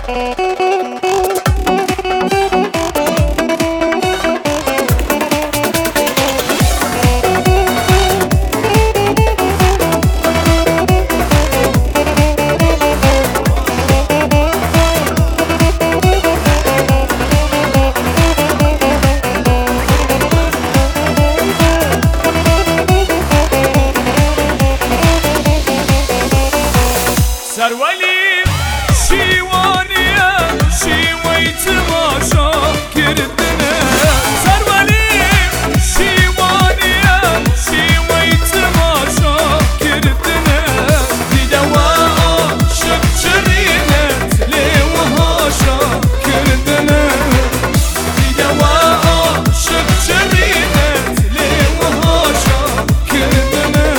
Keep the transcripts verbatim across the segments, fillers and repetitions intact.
سرولی شیوانیه شیوی تماشا کردنه سرولی شیوانیه شیوی تماشا کردنه دیده و عاشق چرینت لیوهاشا کردنه دیده و عاشق چرینت لیوهاشا کردنه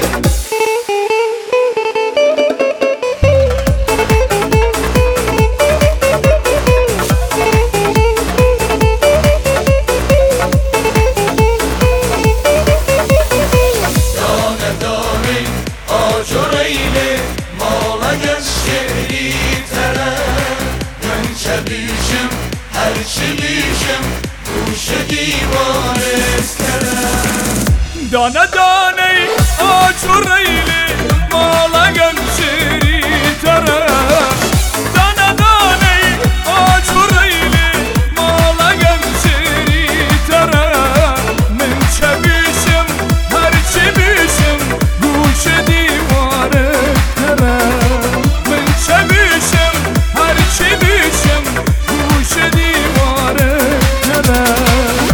بیشم هرچی بیشم گوش دیوار اسکرم دانه دانه آجر ایلی مالا گنشری ترم دانه دانه آجر ایلی مالا گنشری ترم من چه بیشم هرچی بیشم گوش دیوار ترم من چه بیشم هرچی بیشم گوش دیوار ترم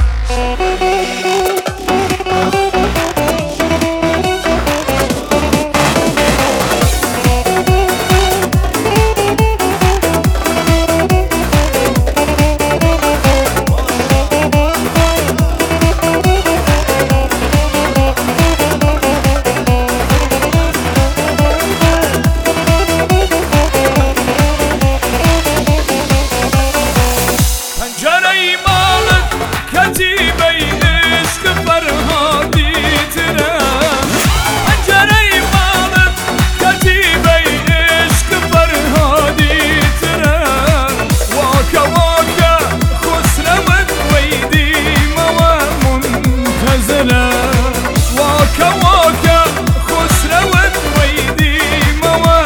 پنجره مالت کتیبه عشق فرهادی ترم پنجره مالت کتیبه عشق فرهادی ترم واکا واکا خسروت ویدی موا منتظرم واکا واکا خسروت ویدی موا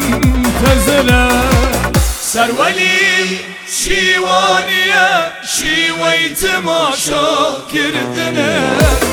منتظرم سرولی شیوانیه شیوی تماشا کردنه